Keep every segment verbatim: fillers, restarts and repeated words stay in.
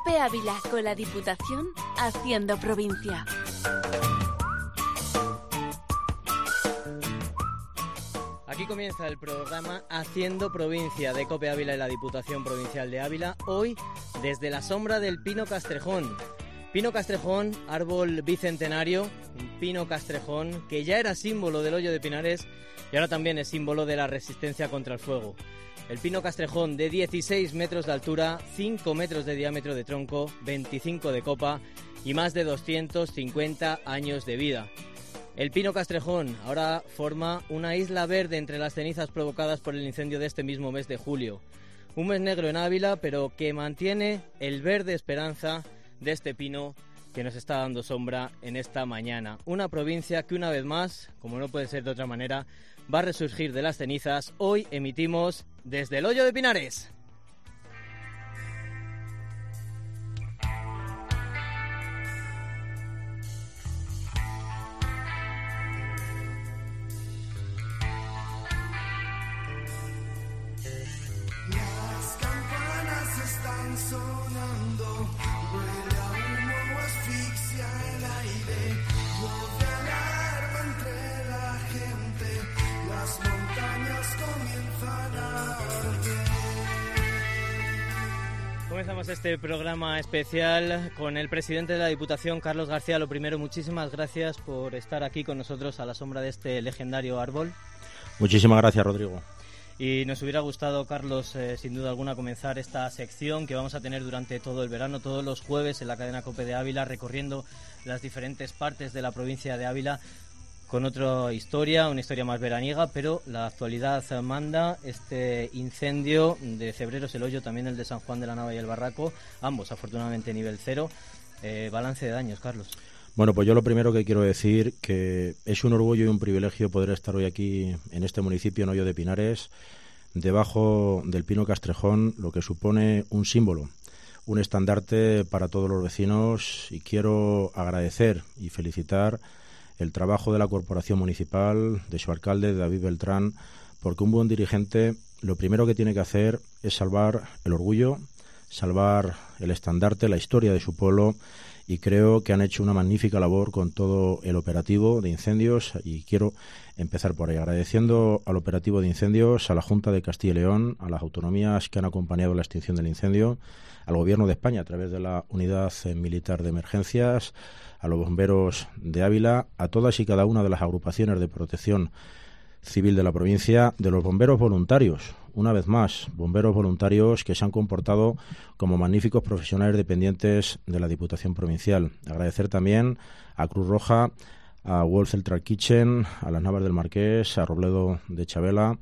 COPE Ávila, con la Diputación, haciendo provincia. Aquí comienza el programa Haciendo Provincia de COPE Ávila y la Diputación Provincial de Ávila, hoy desde la sombra del Pino Castrejón. Pino Castrejón, árbol bicentenario, un pino castrejón que ya era símbolo del Hoyo de Pinares y ahora también es símbolo de la resistencia contra el fuego. El pino castrejón de dieciséis metros de altura, cinco metros de diámetro de tronco, veinticinco de copa y más de doscientos cincuenta años de vida. El pino castrejón ahora forma una isla verde entre las cenizas provocadas por el incendio de este mismo mes de julio. Un mes negro en Ávila, pero que mantiene el verde esperanza de este pino que nos está dando sombra en esta mañana. Una provincia que una vez más, como no puede ser de otra manera, va a resurgir de las cenizas. Hoy emitimos desde el Hoyo de Pinares. Las campanas están sonando, huele a humo, asfixia el aire, voz de alarma entre la gente, las montañas comienzan a arder. Comenzamos este programa especial con el presidente de la Diputación, Carlos García. Lo primero, muchísimas gracias por estar aquí con nosotros a la sombra de este legendario árbol. Muchísimas gracias, Rodrigo. Y nos hubiera gustado, Carlos, eh, sin duda alguna, comenzar esta sección que vamos a tener durante todo el verano, todos los jueves en la cadena COPE de Ávila, recorriendo las diferentes partes de la provincia de Ávila con otra historia, una historia más veraniega, pero la actualidad manda. Este incendio de Cebreros, el Hoyo, también el de San Juan de la Nava y el Barraco, ambos afortunadamente nivel cero. Eh, balance de daños, Carlos. Bueno, pues yo lo primero que quiero decir que es un orgullo y un privilegio poder estar hoy aquí en este municipio, en Hoyo de Pinares, debajo del Pino Castrejón, lo que supone un símbolo, un estandarte para todos los vecinos, y quiero agradecer y felicitar el trabajo de la Corporación Municipal, de su alcalde, David Beltrán, porque un buen dirigente lo primero que tiene que hacer es salvar el orgullo, salvar el estandarte, la historia de su pueblo, y creo que han hecho una magnífica labor con todo el operativo de incendios, y quiero empezar por ahí, agradeciendo al operativo de incendios, a la Junta de Castilla y León, a las autonomías que han acompañado la extinción del incendio, al Gobierno de España a través de la Unidad Militar de Emergencias, a los bomberos de Ávila, a todas y cada una de las agrupaciones de protección civil de la provincia, de los bomberos voluntarios, una vez más, bomberos voluntarios que se han comportado como magníficos profesionales dependientes de la Diputación Provincial. Agradecer también a Cruz Roja, a World Central Kitchen, a las Navas del Marqués, a Robledo de Chabela,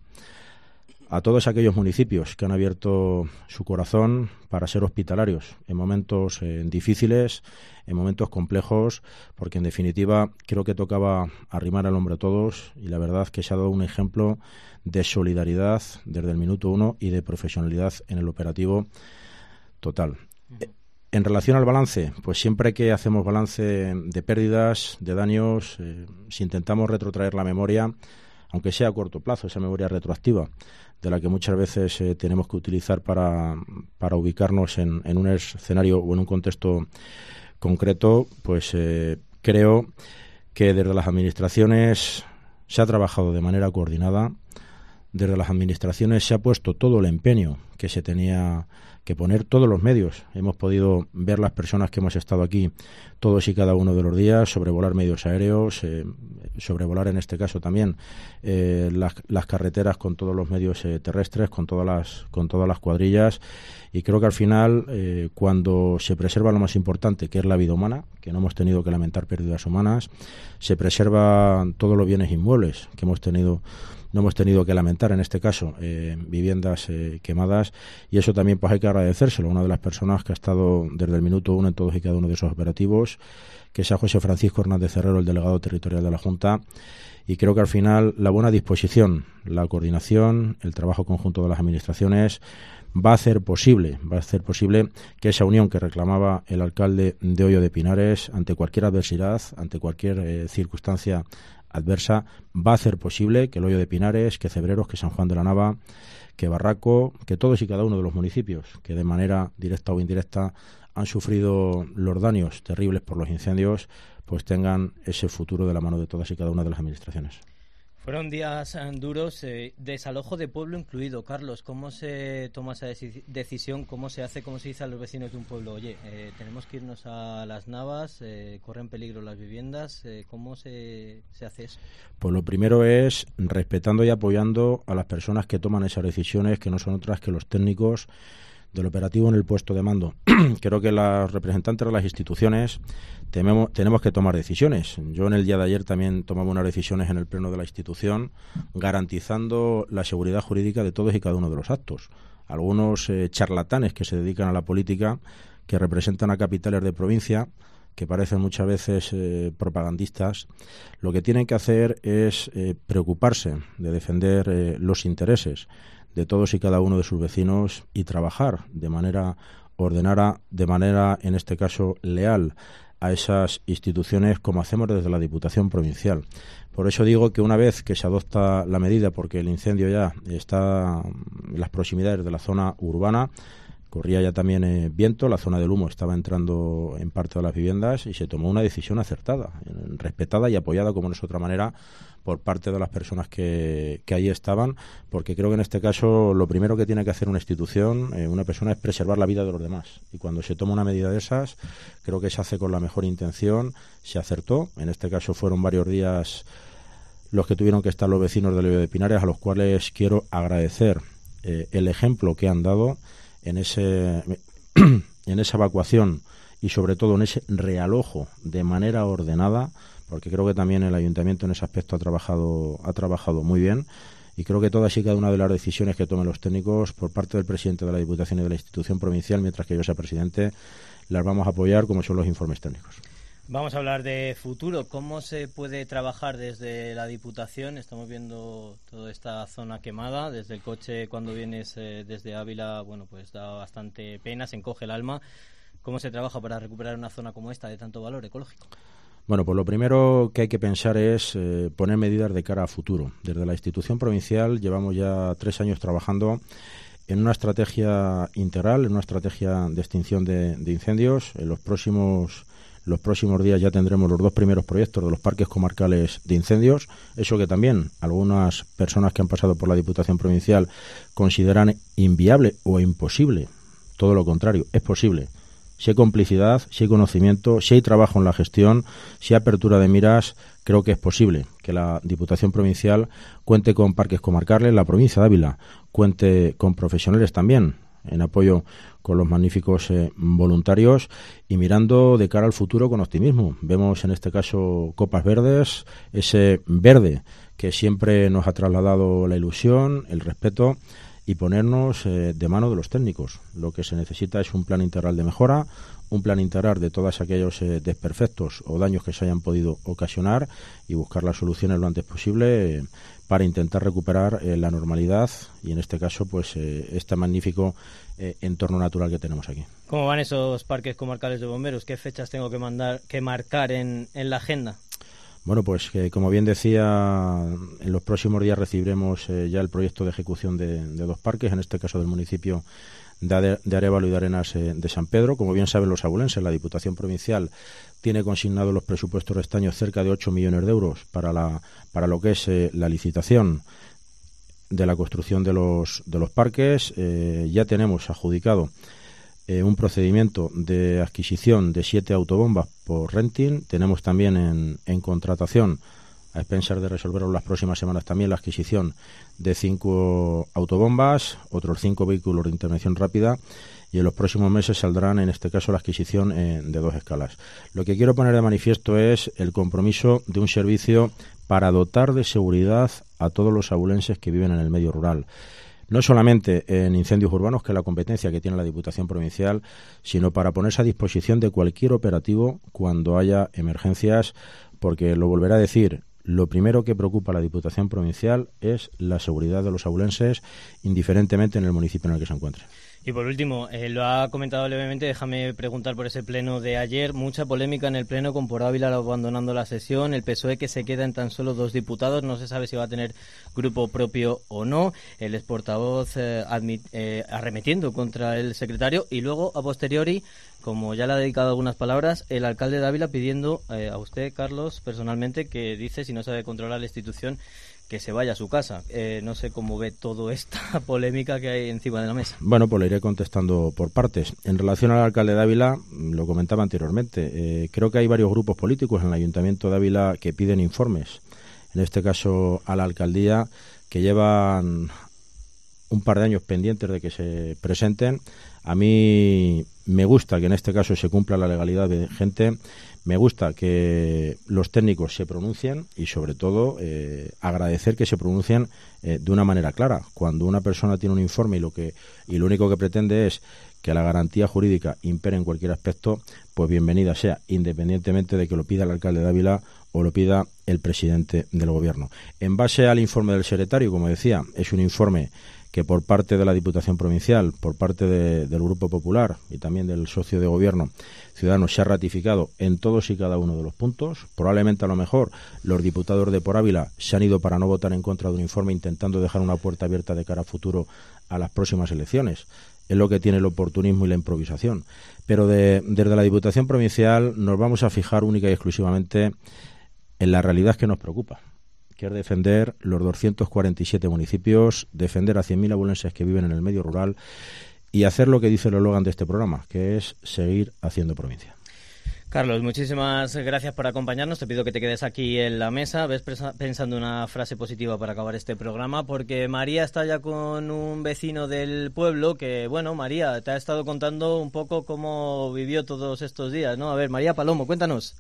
a todos aquellos municipios que han abierto su corazón para ser hospitalarios en momentos eh, difíciles, en momentos complejos, porque en definitiva creo que tocaba arrimar al hombro a todos, y la verdad que se ha dado un ejemplo de solidaridad desde el minuto uno y de profesionalidad en el operativo total. Uh-huh. En relación al balance, pues siempre que hacemos balance de pérdidas, de daños, eh, si intentamos retrotraer la memoria, aunque sea a corto plazo, esa memoria retroactiva, de la que muchas veces eh, tenemos que utilizar para, para ubicarnos en, en un escenario o en un contexto concreto, pues eh, creo que desde las administraciones se ha trabajado de manera coordinada, desde las administraciones se ha puesto todo el empeño que se tenía que poner, todos los medios. Hemos podido ver las personas que hemos estado aquí todos y cada uno de los días, sobrevolar medios aéreos, eh, sobrevolar en este caso también eh, las, las carreteras con todos los medios eh, terrestres, con todas las con todas las cuadrillas, y creo que al final eh, cuando se preserva lo más importante, que es la vida humana, que no hemos tenido que lamentar pérdidas humanas, se preservan todos los bienes inmuebles que hemos tenido no hemos tenido que lamentar, en este caso, eh, viviendas eh, quemadas, y eso también pues hay que agradecérselo a una de las personas que ha estado desde el minuto uno en todos y cada uno de esos operativos, que es a José Francisco Hernández Herrero, el delegado territorial de la Junta, y creo que al final la buena disposición, la coordinación, el trabajo conjunto de las administraciones va a hacer posible, va a hacer posible que esa unión que reclamaba el alcalde de Hoyo de Pinares ante cualquier adversidad, ante cualquier eh, circunstancia adversa, va a hacer posible que el Hoyo de Pinares, que Cebreros, que San Juan de la Nava, que Barraco, que todos y cada uno de los municipios que de manera directa o indirecta han sufrido los daños terribles por los incendios, pues tengan ese futuro de la mano de todas y cada una de las administraciones. Fueron días duros, eh, desalojo de pueblo incluido. Carlos, ¿cómo se toma esa deci- decisión? ¿Cómo se hace? ¿Cómo se dice a los vecinos de un pueblo? Oye, eh, tenemos que irnos a las Navas, eh, corren peligro las viviendas. Eh, ¿Cómo se, se hace eso? Pues lo primero es respetando y apoyando a las personas que toman esas decisiones, que no son otras que los técnicos del operativo en el puesto de mando. Creo que los representantes de las instituciones tememos, tenemos que tomar decisiones. Yo en el día de ayer también tomaba unas decisiones en el pleno de la institución, garantizando la seguridad jurídica de todos y cada uno de los actos. Algunos eh, charlatanes que se dedican a la política, que representan a capitales de provincia, que parecen muchas veces eh, propagandistas, lo que tienen que hacer es eh, preocuparse de defender eh, los intereses de todos y cada uno de sus vecinos y trabajar de manera ordenada, de manera, en este caso, leal a esas instituciones, como hacemos desde la Diputación Provincial. Por eso digo que una vez que se adopta la medida, porque el incendio ya está en las proximidades de la zona urbana, corría ya también eh, viento, la zona del humo estaba entrando en parte de las viviendas y se tomó una decisión acertada, respetada y apoyada, como no es otra manera, por parte de las personas que, que ahí estaban, porque creo que en este caso lo primero que tiene que hacer una institución, eh, una persona, es preservar la vida de los demás. Y cuando se toma una medida de esas, creo que se hace con la mejor intención, se acertó. En este caso fueron varios días los que tuvieron que estar los vecinos del Hoyo de Pinares, a los cuales quiero agradecer eh, el ejemplo que han dado en ese en esa evacuación y sobre todo en ese realojo de manera ordenada, porque creo que también el ayuntamiento en ese aspecto ha trabajado ha trabajado muy bien, y creo que todas y cada una de las decisiones que tomen los técnicos por parte del presidente de la Diputación y de la institución provincial, mientras que yo sea presidente, las vamos a apoyar, como son los informes técnicos. Vamos a hablar de futuro. ¿Cómo se puede trabajar desde la Diputación? Estamos viendo toda esta zona quemada. Desde el coche, cuando vienes eh, desde Ávila, bueno, pues da bastante pena, se encoge el alma. ¿Cómo se trabaja para recuperar una zona como esta de tanto valor ecológico? Bueno, pues lo primero que hay que pensar es eh, poner medidas de cara a futuro. Desde la institución provincial llevamos ya tres años trabajando en una estrategia integral, en una estrategia de extinción de, de incendios. En los próximos Los próximos días ya tendremos los dos primeros proyectos de los parques comarcales de incendios, eso que también algunas personas que han pasado por la Diputación Provincial consideran inviable o imposible. Todo lo contrario, es posible. Si hay complicidad, si hay conocimiento, si hay trabajo en la gestión, si hay apertura de miras, creo que es posible que la Diputación Provincial cuente con parques comarcales, la provincia de Ávila cuente con profesionales también en apoyo con los magníficos eh, voluntarios, y mirando de cara al futuro con optimismo. Vemos en este caso copas verdes, ese verde que siempre nos ha trasladado la ilusión, el respeto, y ponernos eh, de mano de los técnicos. Lo que se necesita es un plan integral de mejora, un plan integral de todos aquellos eh, desperfectos o daños que se hayan podido ocasionar, y buscar las soluciones lo antes posible eh, para intentar recuperar eh, la normalidad y en este caso pues eh, este magnífico eh, entorno natural que tenemos aquí. ¿Cómo van esos parques comarcales de bomberos? ¿Qué fechas tengo que mandar que marcar en, en la agenda? Bueno, pues eh, como bien decía, en los próximos días recibiremos eh, ya el proyecto de ejecución de, de dos parques, en este caso del municipio de, de Arévalo y de Arenas eh, de San Pedro. Como bien saben los abulenses, la Diputación Provincial tiene consignado los presupuestos de este año cerca de ocho millones de euros para la para lo que es eh, la licitación de la construcción de los de los parques. Eh, ya tenemos adjudicado eh, un procedimiento de adquisición de siete autobombas por renting. Tenemos también en, en contratación, a expensas de resolverlo las próximas semanas, también la adquisición de cinco autobombas, otros cinco vehículos de intervención rápida, y en los próximos meses saldrán, en este caso, la adquisición eh, de dos escalas. Lo que quiero poner de manifiesto es el compromiso de un servicio para dotar de seguridad a todos los abulenses que viven en el medio rural. No solamente en incendios urbanos, que es la competencia que tiene la Diputación Provincial, sino para ponerse a disposición de cualquier operativo cuando haya emergencias, porque, lo volveré a decir, lo primero que preocupa a la Diputación Provincial es la seguridad de los abulenses, indiferentemente en el municipio en el que se encuentren. Y por último, eh, lo ha comentado levemente, déjame preguntar por ese pleno de ayer. Mucha polémica en el pleno con Por Ávila abandonando la sesión, el P S O E que se queda en tan solo dos diputados, no se sabe si va a tener grupo propio o no, el ex portavoz eh, admit, eh, arremetiendo contra el secretario y luego, a posteriori, como ya le ha dedicado algunas palabras, el alcalde de Ávila pidiendo eh, a usted, Carlos, personalmente, que dice, si no sabe controlar la institución, que se vaya a su casa. Eh, no sé cómo ve toda esta polémica que hay encima de la mesa. Bueno, pues le iré contestando por partes. En relación al alcalde de Ávila, lo comentaba anteriormente, eh, creo que hay varios grupos políticos en el Ayuntamiento de Ávila que piden informes, en este caso a la alcaldía, que llevan un par de años pendientes de que se presenten. A mí me gusta que en este caso se cumpla la legalidad vigente. Me gusta que los técnicos se pronuncien y, sobre todo, eh, agradecer que se pronuncien eh, de una manera clara. Cuando una persona tiene un informe y lo que y lo único que pretende es que la garantía jurídica impere en cualquier aspecto, pues bienvenida sea, independientemente de que lo pida el alcalde de Ávila o lo pida el presidente del Gobierno. En base al informe del secretario, como decía, es un informe que por parte de la Diputación Provincial, por parte de, del Grupo Popular y también del socio de Gobierno, Ciudadanos, se ha ratificado en todos y cada uno de los puntos. Probablemente, a lo mejor, los diputados de Por Ávila se han ido para no votar en contra de un informe, intentando dejar una puerta abierta de cara a futuro a las próximas elecciones. Es lo que tiene el oportunismo y la improvisación. Pero de, desde la Diputación Provincial nos vamos a fijar única y exclusivamente en la realidad que nos preocupa, que es defender los doscientos cuarenta y siete municipios, defender a cien mil abulenses que viven en el medio rural y hacer lo que dice el eslogan de este programa, que es seguir haciendo provincia. Carlos, muchísimas gracias por acompañarnos. Te pido que te quedes aquí en la mesa. Ves pensando una frase positiva para acabar este programa, porque María está ya con un vecino del pueblo que, bueno, María, te ha estado contando un poco cómo vivió todos estos días, ¿no? A ver, María Palomo, cuéntanos.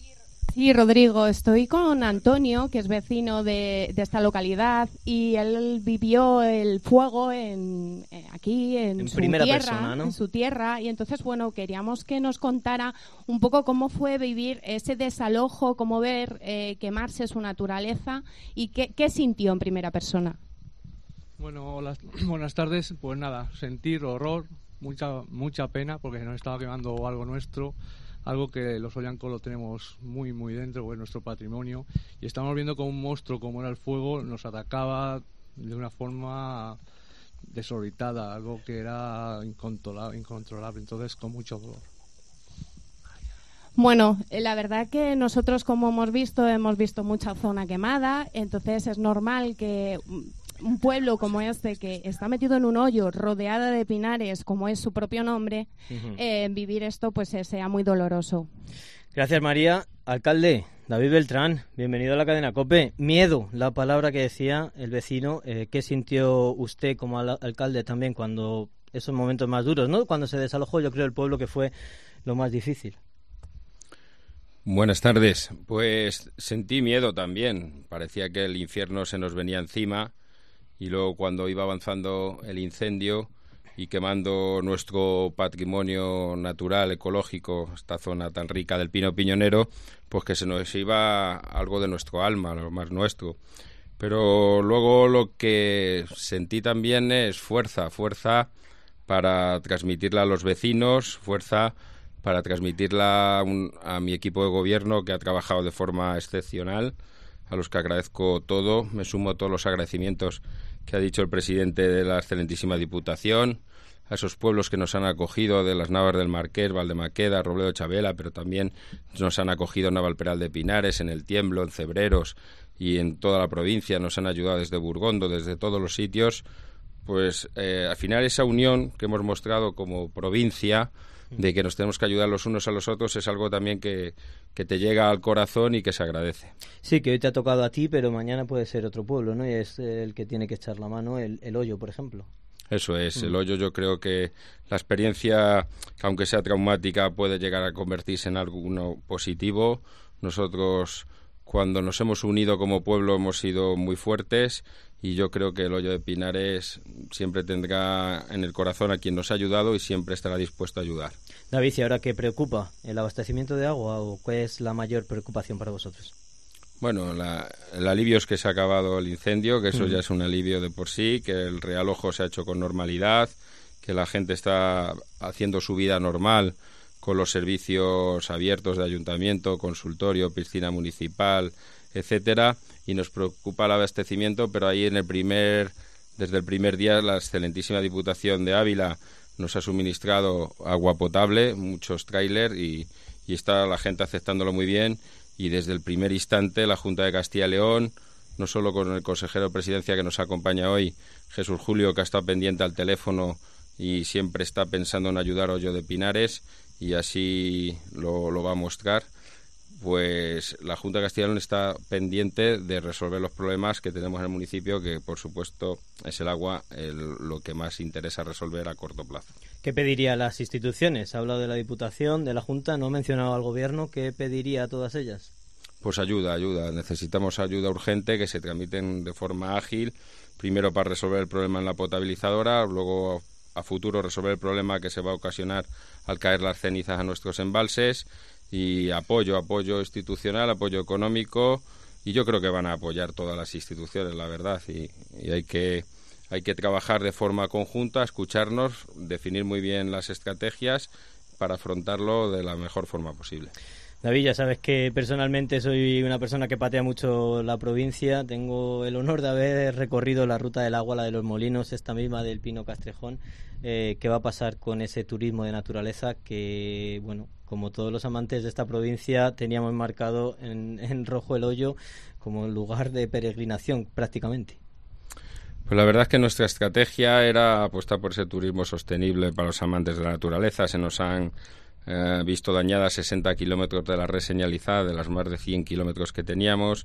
Sí, Rodrigo, estoy con Antonio, que es vecino de, de esta localidad, y él vivió el fuego en, eh, aquí en, en su primera tierra, persona, ¿no? en su tierra, y entonces, bueno, queríamos que nos contara un poco cómo fue vivir ese desalojo, cómo ver eh, quemarse su naturaleza y qué, qué sintió en primera persona. Bueno, hola, buenas tardes. Pues nada, sentir horror, mucha mucha pena, porque nos estaba quemando algo nuestro, algo que los Ollancos lo tenemos muy muy dentro, pues nuestro patrimonio, y estamos viendo como un monstruo como era el fuego nos atacaba de una forma desorbitada, algo que era incontrolable, incontrolable, entonces con mucho dolor. Bueno, la verdad que nosotros, como hemos visto, hemos visto mucha zona quemada, entonces es normal que un pueblo como este, que está metido en un hoyo rodeada de pinares, como es su propio nombre, uh-huh. eh, vivir esto pues eh, sea muy doloroso. Gracias, María. Alcalde, David Beltrán, bienvenido a la cadena COPE. Miedo, la palabra que decía el vecino. Eh, ¿Qué sintió usted como al- alcalde también cuando esos momentos más duros, ¿no? Cuando se desalojó, yo creo, el pueblo, que fue lo más difícil. Buenas tardes. Pues sentí miedo también. Parecía que el infierno se nos venía encima. Y luego, cuando iba avanzando el incendio y quemando nuestro patrimonio natural, ecológico, esta zona tan rica del pino piñonero, pues que se nos iba algo de nuestro alma, lo más nuestro. Pero luego lo que sentí también es fuerza, fuerza para transmitirla a los vecinos, fuerza para transmitirla a, un, a mi equipo de gobierno, que ha trabajado de forma excepcional, a los que agradezco todo. Me sumo a todos los agradecimientos que ha dicho el presidente de la excelentísima Diputación, a esos pueblos que nos han acogido, de las Navas del Marqués, Valdemaqueda, Robledo de Chabela, pero también nos han acogido en Navalperal de Pinares, en El Tiemblo, en Cebreros y en toda la provincia. Nos han ayudado desde Burgondo, desde todos los sitios. Pues eh, al final esa unión que hemos mostrado como provincia, de que nos tenemos que ayudar los unos a los otros, es algo también que, que te llega al corazón y que se agradece. Sí, que hoy te ha tocado a ti, pero mañana puede ser otro pueblo, ¿no? Y es el que tiene que echar la mano, el, el Hoyo, por ejemplo. Eso es, Mm. el Hoyo. Yo creo que la experiencia, que aunque sea traumática, puede llegar a convertirse en algo positivo. Nosotros, cuando nos hemos unido como pueblo, hemos sido muy fuertes, y yo creo que el Hoyo de Pinares siempre tendrá en el corazón a quien nos ha ayudado y siempre estará dispuesto a ayudar. David, ¿y ahora qué preocupa? ¿El abastecimiento de agua o cuál es la mayor preocupación para vosotros? Bueno, la, el alivio es que se ha acabado el incendio, que eso Mm. ya es un alivio de por sí, que el realojo se ha hecho con normalidad, que la gente está haciendo su vida normal con los servicios abiertos de ayuntamiento, consultorio, piscina municipal, etcétera, y nos preocupa el abastecimiento, pero ahí en el primer, desde el primer día la excelentísima Diputación de Ávila nos ha suministrado agua potable, muchos tráiler y, y está la gente aceptándolo muy bien, y desde el primer instante la Junta de Castilla y León, no solo con el consejero de Presidencia que nos acompaña hoy, Jesús Julio, que ha estado pendiente al teléfono y siempre está pensando en ayudar a Hoyo de Pinares, y así lo, lo va a mostrar, pues la Junta de Castilla y León está pendiente de resolver los problemas que tenemos en el municipio, que por supuesto es el agua el, lo que más interesa resolver a corto plazo. ¿Qué pediría a las instituciones? Ha hablado de la Diputación, de la Junta, no ha mencionado al Gobierno. ¿Qué pediría a todas ellas? Pues ayuda, ayuda. Necesitamos ayuda urgente, que se tramiten de forma ágil, primero para resolver el problema en la potabilizadora, luego a futuro resolver el problema que se va a ocasionar al caer las cenizas a nuestros embalses, y apoyo, apoyo institucional, apoyo económico, y yo creo que van a apoyar todas las instituciones, la verdad, y, y hay que hay que trabajar de forma conjunta, escucharnos, definir muy bien las estrategias para afrontarlo de la mejor forma posible. David, ya sabes que personalmente soy una persona que patea mucho la provincia. Tengo el honor de haber recorrido la ruta del agua, la de los molinos, esta misma del Pino Castrejón. Eh, ¿Qué va a pasar con ese turismo de naturaleza que, bueno, como todos los amantes de esta provincia, teníamos marcado en, en rojo el Hoyo como lugar de peregrinación prácticamente? Pues la verdad es que nuestra estrategia era apostar por ese turismo sostenible para los amantes de la naturaleza. Se nos han eh, visto dañadas sesenta kilómetros de la red señalizada, de las más de cien kilómetros que teníamos.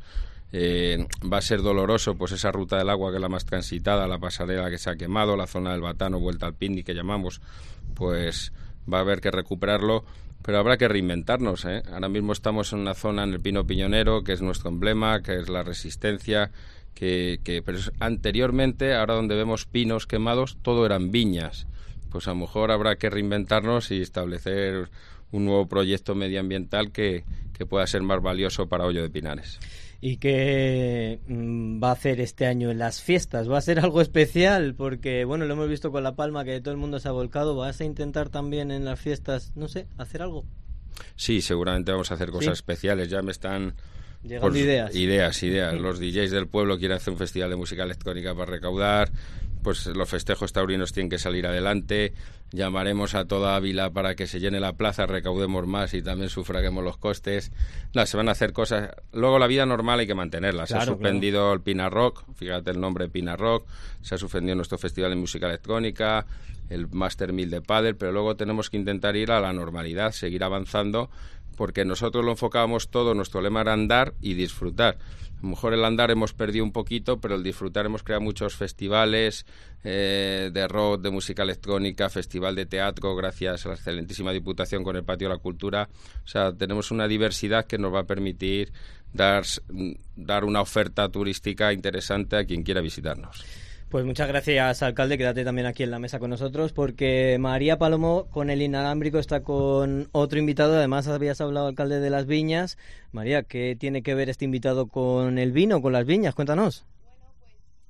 Eh, va a ser doloroso pues esa ruta del agua, que es la más transitada, la pasarela que se ha quemado, la zona del Batano, vuelta al picnic que llamamos, pues va a haber que recuperarlo, pero habrá que reinventarnos, ¿eh? Ahora mismo estamos en una zona, en el Pino Piñonero, que es nuestro emblema, que es la resistencia, que, que pero anteriormente, ahora donde vemos pinos quemados, todo eran viñas. Pues a lo mejor habrá que reinventarnos y establecer un nuevo proyecto medioambiental que, que pueda ser más valioso para Hoyo de Pinares. ¿Y qué mmm, va a hacer este año en las fiestas? ¿Va a ser algo especial? Porque, bueno, lo hemos visto con La Palma, que todo el mundo se ha volcado. ¿Vas a intentar también en las fiestas, no sé, hacer algo? Sí, seguramente vamos a hacer cosas ¿Sí? especiales. Ya me están... Llegando por, ideas. Ideas, ideas. Los D Js del pueblo quieren hacer un festival de música electrónica para recaudar. Pues los festejos taurinos tienen que salir adelante. Llamaremos a toda Ávila para que se llene la plaza, recaudemos más y también sufraguemos los costes. No, se van a hacer cosas. Luego la vida normal hay que mantenerla. Claro, se ha suspendido claro. el Pina Rock, fíjate el nombre Pina Rock. Se ha suspendido nuestro festival de música electrónica, el Master mil de pádel, pero luego tenemos que intentar ir a la normalidad, seguir avanzando, porque nosotros lo enfocábamos todo, nuestro lema era andar y disfrutar. A lo mejor el andar hemos perdido un poquito, pero el disfrutar hemos creado muchos festivales eh, de rock, de música electrónica, festival de teatro, gracias a la excelentísima Diputación con el Patio de la Cultura. O sea, tenemos una diversidad que nos va a permitir dar, dar una oferta turística interesante a quien quiera visitarnos. Pues muchas gracias, alcalde. Quédate también aquí en la mesa con nosotros, porque María Palomo con el inalámbrico está con otro invitado. Además, habías hablado, alcalde, de las viñas. María, ¿qué tiene que ver este invitado con el vino, con las viñas? Cuéntanos. Bueno, pues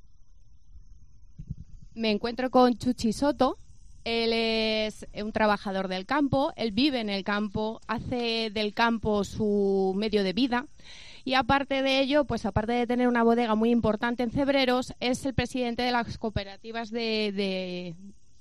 me encuentro con Chuchi Soto. Él es un trabajador del campo, él vive en el campo, hace del campo su medio de vida. Y aparte de ello, pues aparte de tener una bodega muy importante en Cebreros, es el presidente de las cooperativas de... de...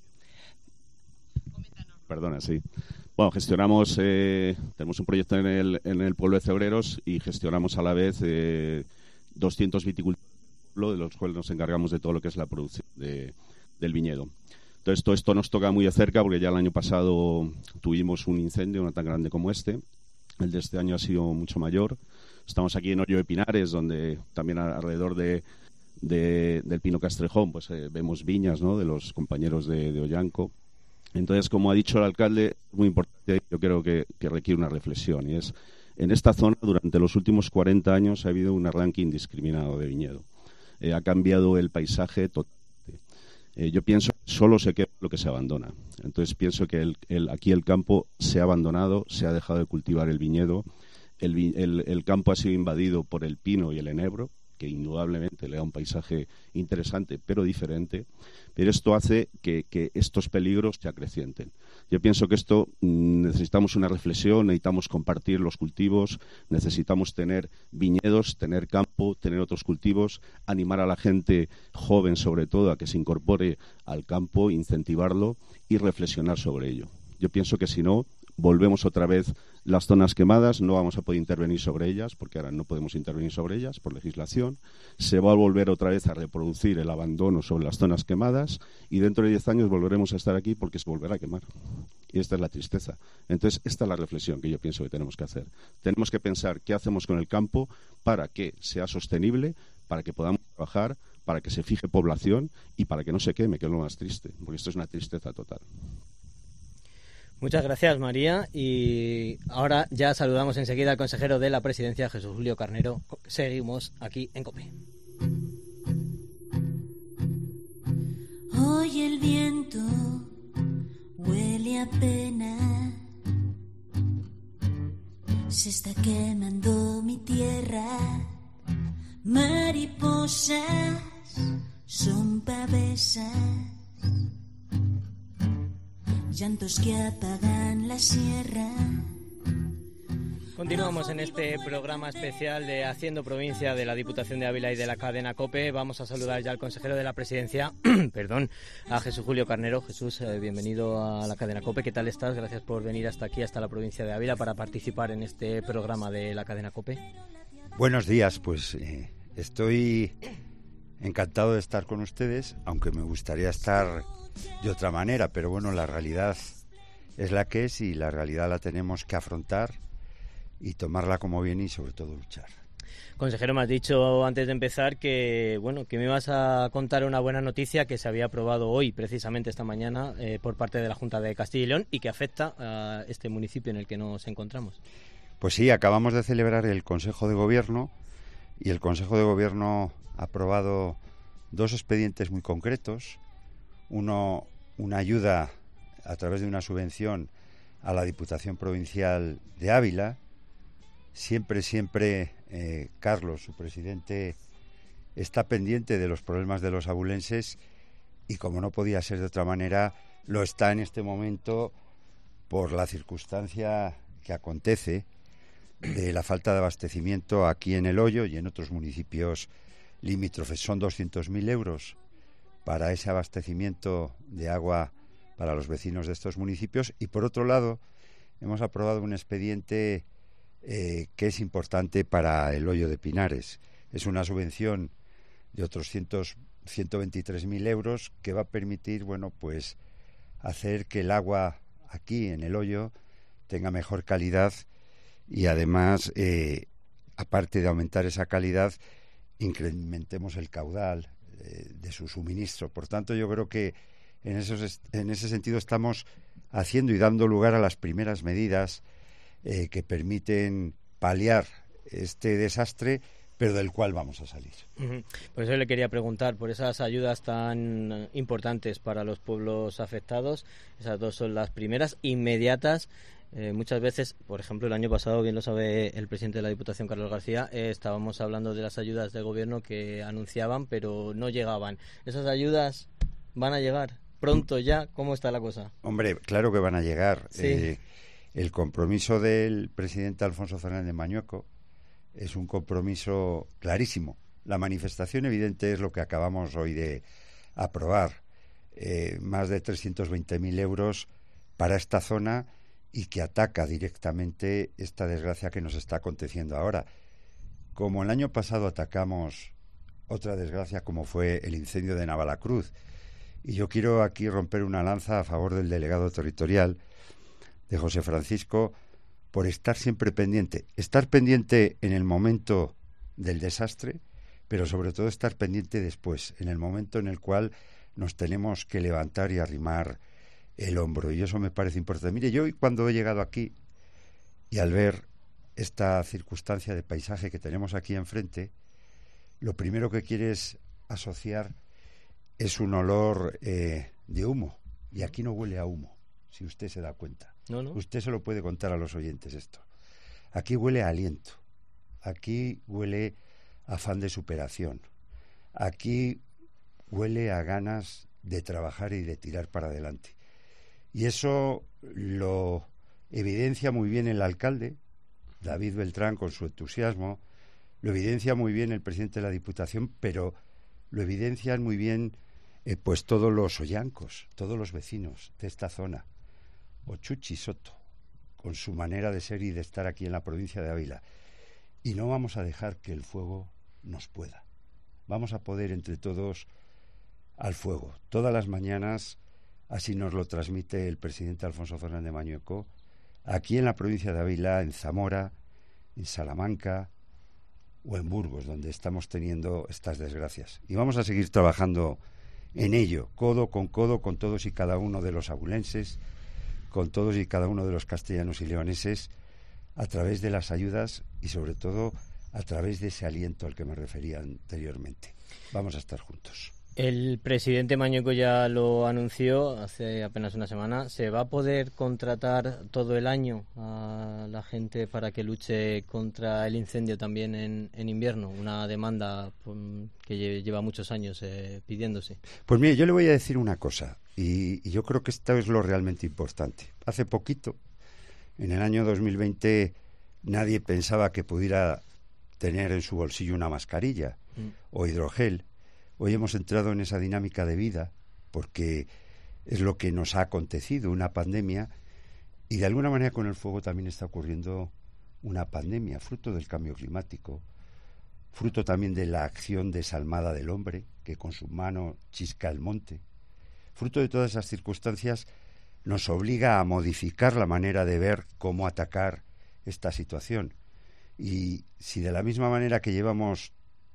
Perdona, sí. Bueno, gestionamos, eh, tenemos un proyecto en el, en el pueblo de Cebreros y gestionamos a la vez eh, doscientos viticultores, de los cuales nos encargamos de todo lo que es la producción de, del viñedo. Entonces, todo esto nos toca muy de cerca porque ya el año pasado tuvimos un incendio no tan grande como este. El de este año ha sido mucho mayor. Estamos aquí en Hoyo de Pinares, donde también alrededor de, de, del Pino Castrejón pues eh, vemos viñas, ¿no?, de los compañeros de, de Ollanco. Entonces, como ha dicho el alcalde, es muy importante, yo creo que, que requiere una reflexión. Y es, en esta zona, durante los últimos cuarenta años, ha habido un arranque indiscriminado de viñedo. Eh, ha cambiado el paisaje totalmente. Eh, yo pienso que solo se queda lo que se abandona. Entonces, pienso que el, el, aquí el campo se ha abandonado, se ha dejado de cultivar el viñedo. El, el, el campo ha sido invadido por el pino y el enebro, que indudablemente le da un paisaje interesante, pero diferente, pero esto hace que, que estos peligros se acrecienten. Yo pienso que esto mm, necesitamos una reflexión, necesitamos compartir los cultivos, necesitamos tener viñedos, tener campo, tener otros cultivos, animar a la gente joven sobre todo a que se incorpore al campo, incentivarlo y reflexionar sobre ello. Yo pienso que si no, volvemos otra vez las zonas quemadas, no vamos a poder intervenir sobre ellas, porque ahora no podemos intervenir sobre ellas por legislación. Se va a volver otra vez a reproducir el abandono sobre las zonas quemadas y dentro de diez años volveremos a estar aquí porque se volverá a quemar. Y esta es la tristeza. Entonces, esta es la reflexión que yo pienso que tenemos que hacer. Tenemos que pensar qué hacemos con el campo para que sea sostenible, para que podamos trabajar, para que se fije población y para que no se queme, que es lo más triste, porque esto es una tristeza total. Muchas gracias, María. Y ahora ya saludamos enseguida al consejero de la Presidencia, Jesús Julio Carnero. Seguimos aquí en COPE. Hoy el viento huele a pena, se está quemando mi tierra, mariposas son pavesas, llantos que apagan la sierra. Continuamos en este programa especial de Haciendo Provincia de la Diputación de Ávila y de la cadena COPE. Vamos a saludar ya al consejero de la Presidencia, perdón, a Jesús Julio Carnero. Jesús, eh, bienvenido a la cadena COPE. ¿Qué tal estás? Gracias por venir hasta aquí, hasta la provincia de Ávila, para participar en este programa de la cadena COPE. Buenos días, pues eh, estoy encantado de estar con ustedes, aunque me gustaría estar de otra manera, pero bueno, la realidad es la que es y la realidad la tenemos que afrontar y tomarla como viene y sobre todo luchar. Consejero, me has dicho antes de empezar que bueno que me ibas a contar una buena noticia que se había aprobado hoy, precisamente esta mañana, eh, por parte de la Junta de Castilla y León y que afecta a este municipio en el que nos encontramos. Pues sí, acabamos de celebrar el Consejo de Gobierno y el Consejo de Gobierno ha aprobado dos expedientes muy concretos. Uno, una ayuda a través de una subvención a la Diputación Provincial de Ávila. Siempre, siempre, eh, Carlos, su presidente, está pendiente de los problemas de los abulenses y, como no podía ser de otra manera, lo está en este momento por la circunstancia que acontece de la falta de abastecimiento aquí en El Hoyo y en otros municipios limítrofes. Son doscientos mil euros para ese abastecimiento de agua para los vecinos de estos municipios y, por otro lado, hemos aprobado un expediente eh, que es importante para El Hoyo de Pinares. Es una subvención de otros ciento veintitrés mil euros que va a permitir, bueno, pues hacer que el agua aquí en El Hoyo tenga mejor calidad y además, eh, aparte de aumentar esa calidad, incrementemos el caudal de su suministro. Por tanto, yo creo que en, esos, en ese sentido estamos haciendo y dando lugar a las primeras medidas eh, que permiten paliar este desastre, pero del cual vamos a salir. Uh-huh. Por eso le quería preguntar por esas ayudas tan importantes para los pueblos afectados. Esas dos son las primeras, inmediatas. Eh, muchas veces, por ejemplo, el año pasado, bien lo sabe el presidente de la Diputación, Carlos García, eh, estábamos hablando de las ayudas del gobierno que anunciaban, pero no llegaban. ¿Esas ayudas van a llegar pronto ya? ¿Cómo está la cosa? Hombre, claro que van a llegar. Sí. Eh, el compromiso del presidente Alfonso Fernández Mañueco es un compromiso clarísimo. La manifestación evidente es lo que acabamos hoy de aprobar. Eh, más de trescientos veinte mil euros para esta zona y que ataca directamente esta desgracia que nos está aconteciendo ahora. Como el año pasado atacamos otra desgracia como fue el incendio de Navalacruz, y yo quiero aquí romper una lanza a favor del delegado territorial, de José Francisco, por estar siempre pendiente. Estar pendiente en el momento del desastre, pero sobre todo estar pendiente después, en el momento en el cual nos tenemos que levantar y arrimar el hombro, y eso me parece importante. Mire, yo cuando he llegado aquí y al ver esta circunstancia de paisaje que tenemos aquí enfrente, lo primero que quieres asociar es un olor eh, de humo, y aquí no huele a humo, si usted se da cuenta. No, no. Usted se lo puede contar a los oyentes esto. Aquí huele a aliento, aquí huele afán de superación. Aquí huele a ganas de trabajar y de tirar para adelante. Y eso lo evidencia muy bien el alcalde, David Beltrán, con su entusiasmo, lo evidencia muy bien el presidente de la Diputación, pero lo evidencian muy bien eh, pues todos los ollancos, todos los vecinos de esta zona. O Chuchi Soto, con su manera de ser y de estar aquí en la provincia de Ávila. Y no vamos a dejar que el fuego nos pueda. Vamos a poder entre todos al fuego. Todas las mañanas, así nos lo transmite el presidente Alfonso Fernández Mañueco, aquí en la provincia de Ávila, en Zamora, en Salamanca o en Burgos, donde estamos teniendo estas desgracias. Y vamos a seguir trabajando en ello, codo con codo, con todos y cada uno de los abulenses, con todos y cada uno de los castellanos y leoneses, a través de las ayudas y sobre todo a través de ese aliento al que me refería anteriormente. Vamos a estar juntos. El presidente Mañueco ya lo anunció hace apenas una semana. ¿Se va a poder contratar todo el año a la gente para que luche contra el incendio también en, en invierno? Una demanda que lleva muchos años eh, pidiéndose. Pues mire, yo le voy a decir una cosa, y, y yo creo que esto es lo realmente importante. Hace poquito, en el año dos mil veinte, nadie pensaba que pudiera tener en su bolsillo una mascarilla mm. o hidrogel. Hoy hemos entrado en esa dinámica de vida porque es lo que nos ha acontecido, una pandemia, y de alguna manera con el fuego también está ocurriendo una pandemia, fruto del cambio climático, fruto también de la acción desalmada del hombre, que con su mano chisca el monte. Fruto de todas esas circunstancias nos obliga a modificar la manera de ver cómo atacar esta situación. Y si de la misma manera que llevamos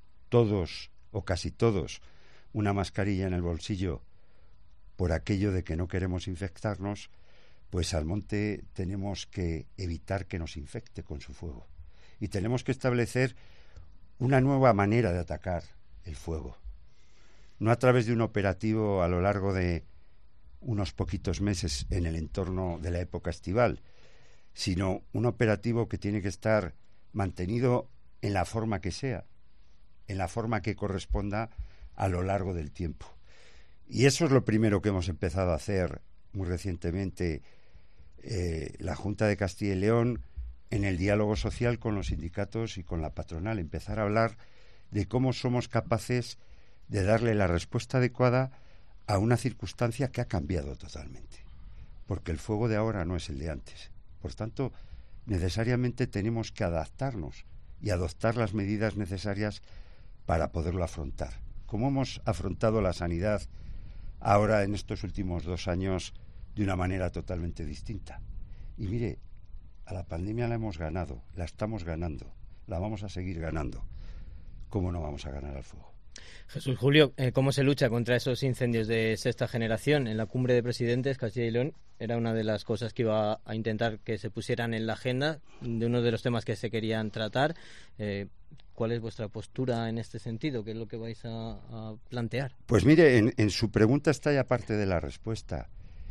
todos o casi todos una mascarilla en el bolsillo por aquello de que no queremos infectarnos, pues al monte tenemos que evitar que nos infecte con su fuego. Y tenemos que establecer una nueva manera de atacar el fuego. No a través de un operativo a lo largo de unos poquitos meses en el entorno de la época estival, sino un operativo que tiene que estar mantenido en la forma que sea, en la forma que corresponda a lo largo del tiempo. Y eso es lo primero que hemos empezado a hacer muy recientemente eh, la Junta de Castilla y León en el diálogo social con los sindicatos y con la patronal, empezar a hablar de cómo somos capaces de darle la respuesta adecuada a una circunstancia que ha cambiado totalmente, porque el fuego de ahora no es el de antes. Por tanto, necesariamente tenemos que adaptarnos y adoptar las medidas necesarias para poderlo afrontar. Como hemos afrontado la sanidad ahora en estos últimos dos años de una manera totalmente distinta. Y mire, a la pandemia la hemos ganado, la estamos ganando, la vamos a seguir ganando. ¿Cómo no vamos a ganar al fuego? Jesús Julio, ¿cómo se lucha contra esos incendios de sexta generación? En la cumbre de presidentes, Castilla y León era una de las cosas que iba a intentar que se pusieran en la agenda, de uno de los temas que se querían tratar. Eh, ¿Cuál es vuestra postura en este sentido? ¿Qué es lo que vais a, a plantear? Pues mire, en, en su pregunta está ya parte de la respuesta.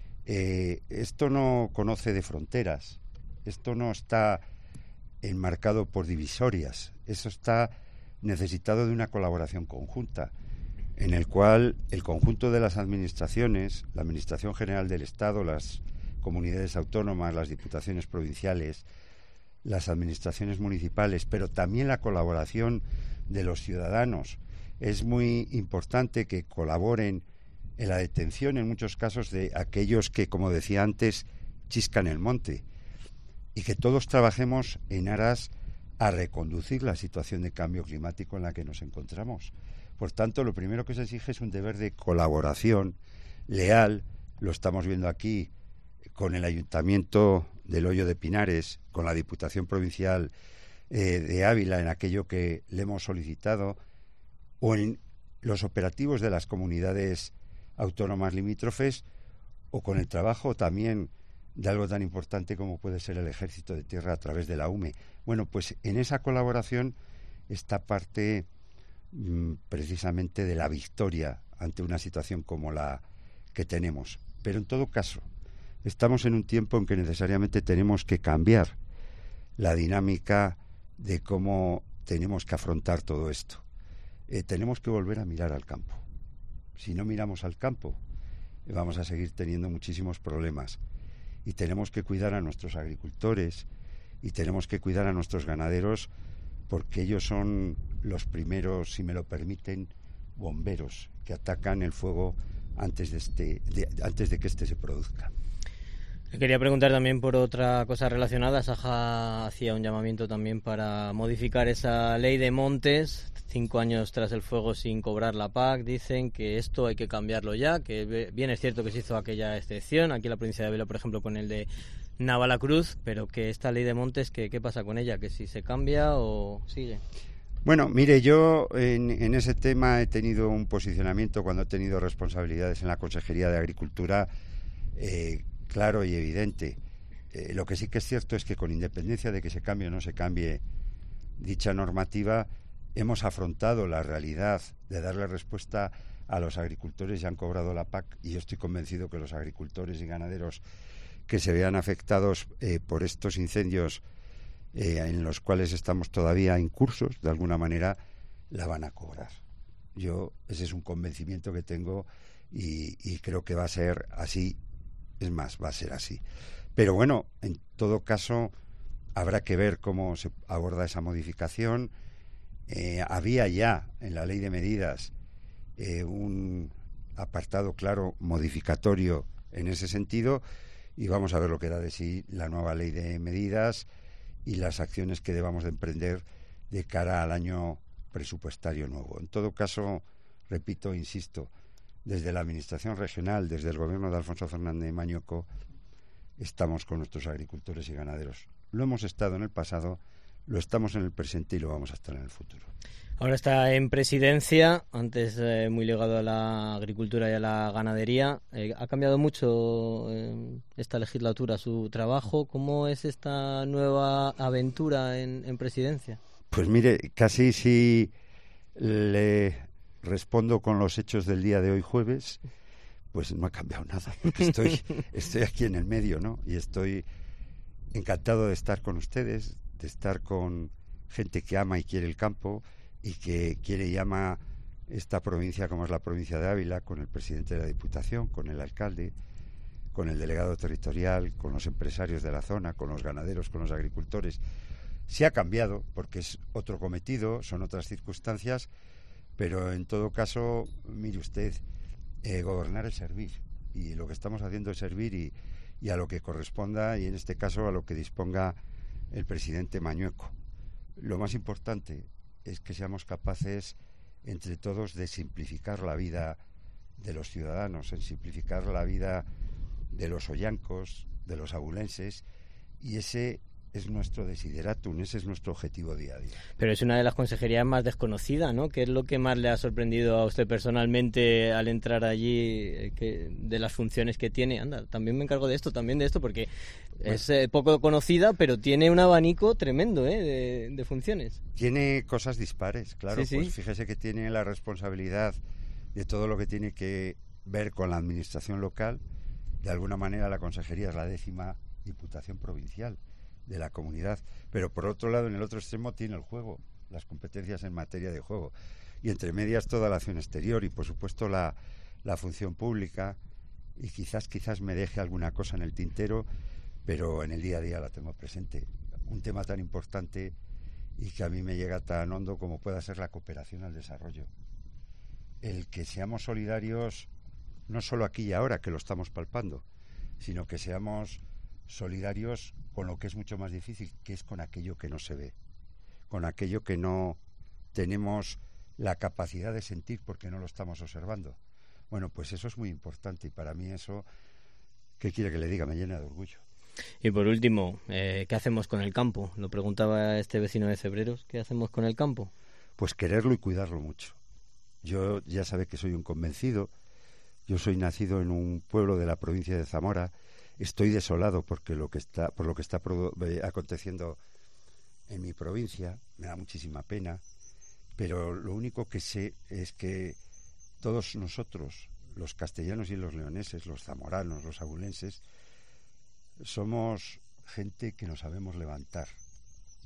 Eh, esto no conoce de fronteras, esto no está enmarcado por divisorias, eso está necesitado de una colaboración conjunta, en el cual el conjunto de las administraciones, la Administración General del Estado, las comunidades autónomas, las diputaciones provinciales, las administraciones municipales, pero también la colaboración de los ciudadanos. Es muy importante que colaboren en la detención, en muchos casos, de aquellos que, como decía antes, chiscan el monte, y que todos trabajemos en aras a reconducir la situación de cambio climático en la que nos encontramos. Por tanto, lo primero que se exige es un deber de colaboración leal. Lo estamos viendo aquí con el Ayuntamiento del Hoyo de Pinares, con la Diputación Provincial eh, de Ávila, en aquello que le hemos solicitado, o en los operativos de las comunidades autónomas limítrofes, o con el trabajo también de algo tan importante como puede ser el Ejército de Tierra a través de la U M E. Bueno, pues en esa colaboración está parte mmm, precisamente de la victoria ante una situación como la que tenemos. Pero en todo caso, estamos en un tiempo en que necesariamente tenemos que cambiar la dinámica de cómo tenemos que afrontar todo esto? Eh, tenemos que volver a mirar al campo. Si no miramos al campo, eh, vamos a seguir teniendo muchísimos problemas. Y tenemos que cuidar a nuestros agricultores y tenemos que cuidar a nuestros ganaderos, porque ellos son los primeros, si me lo permiten, bomberos que atacan el fuego antes de, este, de, antes de que este se produzca. Le quería preguntar también por otra cosa relacionada. Saja hacía un llamamiento también para modificar esa ley de montes, cinco años tras el fuego sin cobrar la P A C. Dicen que esto hay que cambiarlo ya, que bien es cierto que se hizo aquella excepción, aquí en la provincia de Ávila, por ejemplo, con el de Navalacruz, pero que esta ley de montes, ¿qué, qué pasa con ella? ¿Que si se cambia o sigue? Bueno, mire, yo en, en ese tema he tenido un posicionamiento cuando he tenido responsabilidades en la Consejería de Agricultura eh, claro y evidente. Eh, lo que sí que es cierto es que con independencia de que se cambie o no se cambie dicha normativa, hemos afrontado la realidad de darle respuesta a los agricultores que han cobrado la P A C, y yo estoy convencido que los agricultores y ganaderos que se vean afectados eh, por estos incendios eh, en los cuales estamos todavía incursos, de alguna manera, la van a cobrar. Yo, ese es un convencimiento que tengo y, y creo que va a ser así. Es más, va a ser así. Pero bueno, en todo caso, habrá que ver cómo se aborda esa modificación. Eh, había ya en la ley de medidas eh, un apartado claro modificatorio en ese sentido, y vamos a ver lo que da de sí la nueva ley de medidas y las acciones que debamos de emprender de cara al año presupuestario nuevo. En todo caso, repito, insisto, desde la Administración Regional, desde el Gobierno de Alfonso Fernández Mañueco, estamos con nuestros agricultores y ganaderos. Lo hemos estado en el pasado, lo estamos en el presente y lo vamos a estar en el futuro. Ahora está en presidencia, antes eh, muy ligado a la agricultura y a la ganadería. Eh, ¿Ha cambiado mucho eh, esta legislatura su trabajo? ¿Cómo es esta nueva aventura en, en presidencia? Pues mire, casi si le respondo con los hechos del día de hoy jueves, pues no ha cambiado nada, porque estoy, estoy aquí en el medio, ¿no? Y estoy encantado de estar con ustedes, de estar con gente que ama y quiere el campo y que quiere y ama esta provincia como es la provincia de Ávila, con el presidente de la Diputación, con el alcalde, con el delegado territorial, con los empresarios de la zona, con los ganaderos, con los agricultores. Sí ha cambiado, porque es otro cometido, son otras circunstancias, pero en todo caso, mire usted, eh, gobernar es servir, y lo que estamos haciendo es servir y, y a lo que corresponda, y en este caso a lo que disponga el presidente Mañueco. Lo más importante es que seamos capaces entre todos de simplificar la vida de los ciudadanos, en simplificar la vida de los ollancos, de los abulenses, y ese es nuestro desideratum, ese es nuestro objetivo día a día. Pero es una de las consejerías más desconocidas, ¿no? ¿Qué es lo que más le ha sorprendido a usted personalmente al entrar allí, que, de las funciones que tiene? Anda, también me encargo de esto, también de esto, porque bueno, es eh, poco conocida, pero tiene un abanico tremendo, ¿eh? de, de funciones. Tiene cosas dispares, claro. Sí, pues sí. Fíjese que tiene la responsabilidad de todo lo que tiene que ver con la administración local. De alguna manera la consejería es la décima diputación provincial de la comunidad, pero por otro lado, en el otro extremo tiene el juego, las competencias en materia de juego, y entre medias toda la acción exterior y por supuesto la, la función pública, y quizás quizás me deje alguna cosa en el tintero, pero en el día a día la tengo presente. Un tema tan importante y que a mí me llega tan hondo como pueda ser la cooperación al desarrollo. El que seamos solidarios no solo aquí y ahora, que lo estamos palpando, sino que seamos solidarios con lo que es mucho más difícil, que es con aquello que no se ve, con aquello que no tenemos la capacidad de sentir porque no lo estamos observando. Bueno, pues eso es muy importante y para mí eso, ¿qué quiere que le diga? Me llena de orgullo. Y por último, eh, ¿qué hacemos con el campo? Lo preguntaba este vecino de Cebreros, ¿qué hacemos con el campo? Pues quererlo y cuidarlo mucho. Yo ya sabe que soy un convencido, yo soy nacido en un pueblo de la provincia de Zamora. Estoy desolado porque lo que está, por lo que está eh, aconteciendo en mi provincia, me da muchísima pena, pero lo único que sé es que todos nosotros, los castellanos y los leoneses, los zamoranos, los abulenses, somos gente que nos sabemos levantar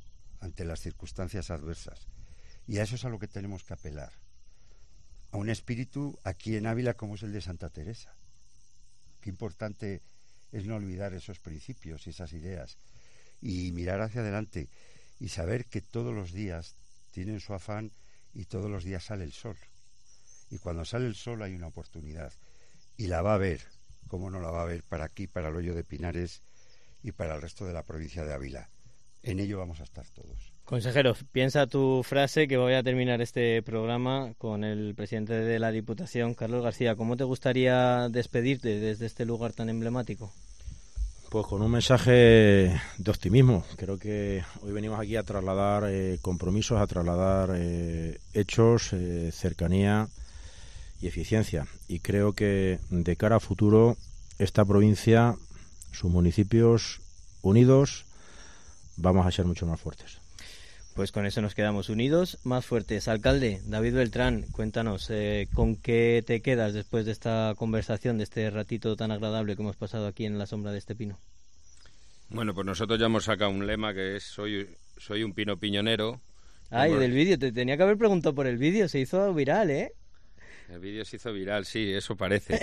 ante las circunstancias adversas. Y a eso es a lo que tenemos que apelar. A un espíritu aquí en Ávila como es el de Santa Teresa. Qué importante es no olvidar esos principios y esas ideas y mirar hacia adelante y saber que todos los días tienen su afán y todos los días sale el sol. Y cuando sale el sol hay una oportunidad y la va a haber, cómo no la va a haber para aquí, para el Hoyo de Pinares y para el resto de la provincia de Ávila. En ello vamos a estar todos. Consejero, piensa tu frase, que voy a terminar este programa con el presidente de la Diputación, Carlos García. ¿Cómo te gustaría despedirte desde este lugar tan emblemático? Pues con un mensaje de optimismo. Creo que hoy venimos aquí a trasladar eh, compromisos, a trasladar eh, hechos, eh, cercanía y eficiencia. Y creo que de cara a futuro, esta provincia, sus municipios unidos, vamos a ser mucho más fuertes. Pues con eso nos quedamos unidos, más fuertes. Alcalde, David Beltrán, cuéntanos, eh, ¿con qué te quedas después de esta conversación, de este ratito tan agradable que hemos pasado aquí en la sombra de este pino? Bueno, pues nosotros ya hemos sacado un lema que es soy, soy un pino piñonero. Ay, Como... del vídeo, te tenía que haber preguntado por el vídeo, se hizo viral, ¿eh? El vídeo se hizo viral, sí, eso parece.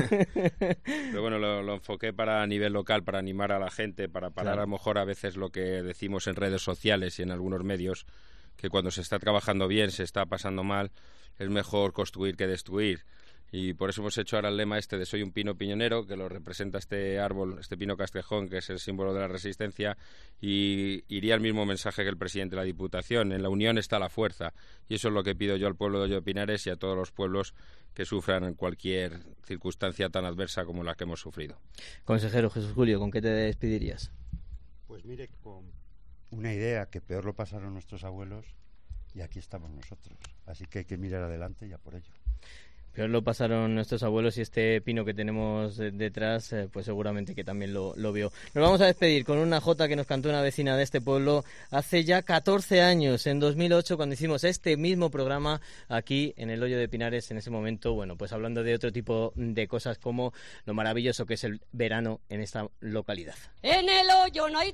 Pero bueno, lo, lo enfoqué para a nivel local, para animar a la gente, para parar claro. A lo mejor a veces lo que decimos en redes sociales y en algunos medios, que cuando se está trabajando bien, se está pasando mal, es mejor construir que destruir. Y por eso hemos hecho ahora el lema este de soy un pino piñonero, que lo representa este árbol, este pino castrejón, que es el símbolo de la resistencia, y iría el mismo mensaje que el presidente de la Diputación: en la unión está la fuerza, y eso es lo que pido yo al pueblo de Hoyo de Pinares y a todos los pueblos que sufran en cualquier circunstancia tan adversa como la que hemos sufrido. Consejero Jesús Julio, ¿con qué te despedirías? Pues mire, con una idea que peor lo pasaron nuestros abuelos y aquí estamos nosotros, así que hay que mirar adelante y a por ello. Pero lo pasaron nuestros abuelos y este pino que tenemos detrás, eh, pues seguramente que también lo, lo vio. Nos vamos a despedir con una jota que nos cantó una vecina de este pueblo hace ya catorce años, en dos mil ocho, cuando hicimos este mismo programa aquí en el Hoyo de Pinares. En ese momento, bueno, pues hablando de otro tipo de cosas como lo maravilloso que es el verano en esta localidad. En el Hoyo no hay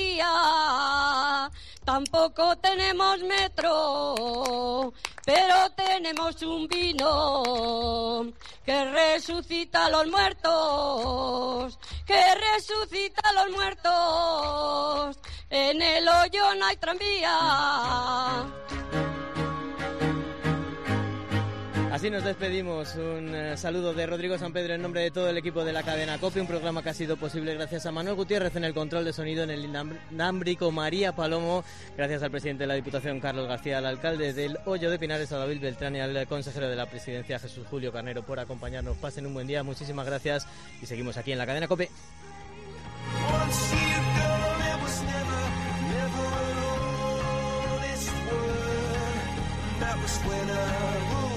tranvía, tampoco tenemos metro, pero tenemos un vino que resucita a los muertos, que resucita a los muertos. En el Hoyo no hay tranvía. Así nos despedimos. Un uh, saludo de Rodrigo San Pedro en nombre de todo el equipo de la cadena COPE, un programa que ha sido posible gracias a Manuel Gutiérrez en el control de sonido, en el inalámbrico María Palomo, gracias al presidente de la Diputación Carlos García, al alcalde del Hoyo de Pinares a David Beltrán y al consejero de la Presidencia Jesús Julio Carnero por acompañarnos. Pasen un buen día, muchísimas gracias y seguimos aquí en la cadena COPE. That was when I